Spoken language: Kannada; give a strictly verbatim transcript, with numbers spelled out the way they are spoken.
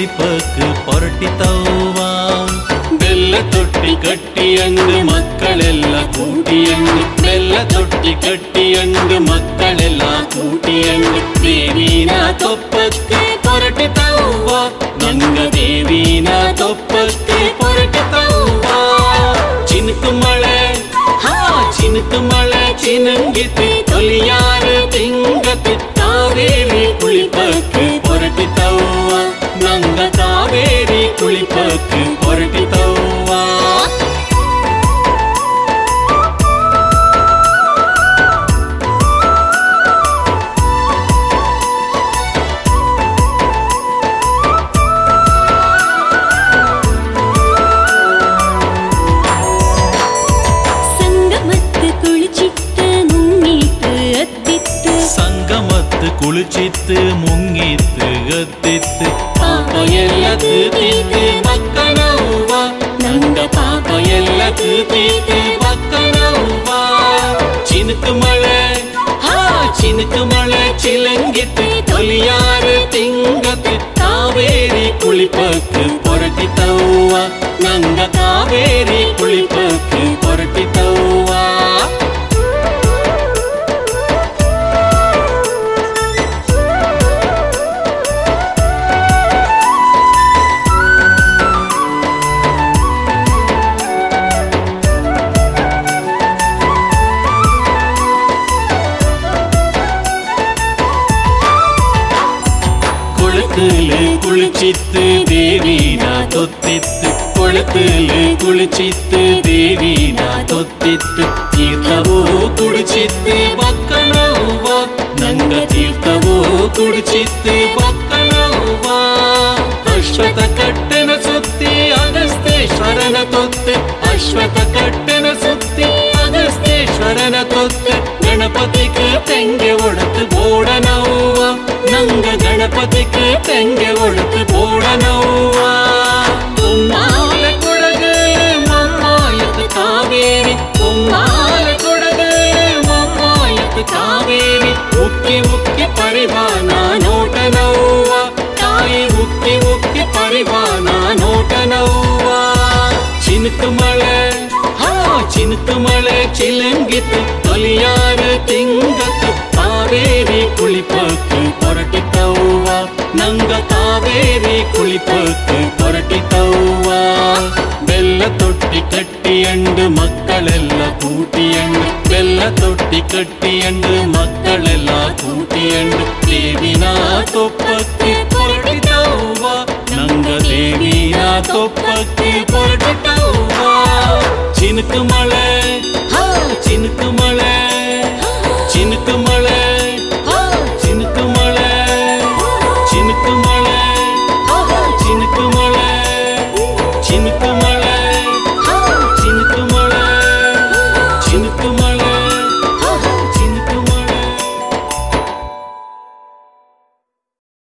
ಕುಳಿಪಕ್ಕೆ ಪೊರಟಿತವ್ವ ಬೆಲ್ಲ ತೊಟ್ಟಿ ಕಟ್ಟಿಯಂಡು ಮಕ್ಕಳೆಲ್ಲ ಕೂಟಿಯಂಡು ಬೆಲ್ಲ ತೊಟ್ಟಿ ಕಟ್ಟಿಯಂಡು ಮಕ್ಕಳೆಲ್ಲ ಕೂಟಿಯಂಡು ದೇವಿನ ತೊಪ್ಪಕ್ಕೆ ಪೊರಟಿತವ್ವ ನಂಗ ದೇವಿನ ತೊಪ್ಪಕ್ಕೆ ಪೊರಟಿತವ್ವ ಚಿನುಕು ಮಳೆ ಹಾ ಚಿನುಕು ಮಳೆ ಚಿನಂಗಿತಿ ತೊಲಿಯಾರ ತಿಂಗತಿ ಕಾವೇರಿ ಕುಳಿಪಕ್ಕೆ ಪೊರಟಿತವ್ವ ನಂಗ ಕಾವೇರಿ ಕುಳಿಪಕ್ಕೆ ಪೊರಟಿತವ್ವ ಕುಳಿಚಿತ್ತು ಮುಂಗಿತ್ತು ಗತ್ತಿತ್ತು ಪಾಪ ಎಲ್ಲ ತೂತಿತ್ತು ಮಕ್ಕಳವ್ವ ನಂಗ ಪಾಪ ಎಲ್ಲ ತೂತಿತ್ತು ಮಕ್ಕಳವ್ವ ಚಿನುಕು ಮಳೆ ಹಾ ಚಿನುಕು ಮಳೆ ಚಿಲಂಗಿತ್ತು ತೊಲಿಯಾರ ತಿಂಗತಿ ಕಾವೇರಿ ಕುಳಿಪಕ್ಕೆ ಪೊರಟಿತವ್ವ ನಂಗ ಕಾವೇರಿ ಕುಳಿಪಕ್ಕೆ ಪೊರಟಿತವ್ವ ಕುಳಿಚಿತ್ತು ದೇವಿನ ತೊತ್ತಿತ್ತು ಕೊಳಕಲು ಕುಳಿಚಿತ್ತು ದೇವಿನ ತೊತ್ತಿತ್ತು ತೀರ್ಥವೂ ಕುಡಿಚಿತ್ತು ಮಕ್ಕಳವ್ವ ನಂಗ ತೀರ್ಥವೂ ಕುಡಿಚಿತ್ತು ಮಕ್ಕಳವ್ವ ಅಶ್ವಥ ಕಟ್ಟನ ಸುತ್ತಿ ಅಗಸ್ತೇಶ್ವರನ ತೊತ್ತು ಅಶ್ವಥ ಕಟ್ಟನ ಸುತ್ತಿ ಅಗಸ್ತೇಶ್ವರನ ತೊತ್ತು ಗಣಪತಿಗೆ ತೆಂಗೆ ಒಡತು ಬೋಡನವ್ವ ನಂಗ ಗಣಪತಿಗೆ ತೆಂಗೆ ಒಡತು ಬೋಡನವ್ವ ಉಮ್ಮಾಲ ಕೊಡಗೆ ಮಮ್ಮಾಯತ್ ಕಾವೇರಿ ಉಮ್ಮಾಲ ಕೊಡಗೆ ಮಮ್ಮಾಯತ್ ಕಾವೇರಿ ಉಕ್ಕಿ ಉಕ್ಕಿ ಪರಿವಾನ ನೋಟನವ್ವ ತಾಯಿ ಉಕ್ಕಿ ಉಕ್ಕಿ ಪರಿವಾನ ನೋಟನವ್ವ ಚಿನುಕು ಮಳೆ ಹಾ ಚಿನುಕು ಮಳೆ ಚಿಲಂಗಿತ್ತು ತೊಲಿಯಾರ ತಿಂಗತ್ತು ಕಾವೇರಿ ಕುಳಿಪಕ್ಕೆ ಪೊರಟಿತವ್ವ ನಂಗ ಕಾವೇರಿ ಕುಳಿಪಕ್ಕೆ ಪೊರಟಿತವ್ವ ಬೆಲ್ಲ ತೊಟ್ಟಿ ಕಟ್ಟಿಯಂಡು ಮಕ್ಕಳೆಲ್ಲ ಕೂಟಿಯಂಡು ಬೆಲ್ಲ ತೊಟ್ಟಿ ಕಟ್ಟಿಯಂಡು ಮಕ್ಕಳೆಲ್ಲ ಕೂಟಿಯಂಡು ದೇವಿನ ತೊಪ್ಪಕ್ಕೆ ಪೊರಟಿತವ್ವ ನಂಗ ದೇವಿನ ತೊಪ್ಪಕ್ಕೆ ಪೊರಟಿತವ್ವ ಚಿನುಕು ಮಳೆ ಹಾ ಚಿನುಕು ಮಳೆ ಚಿನುಕು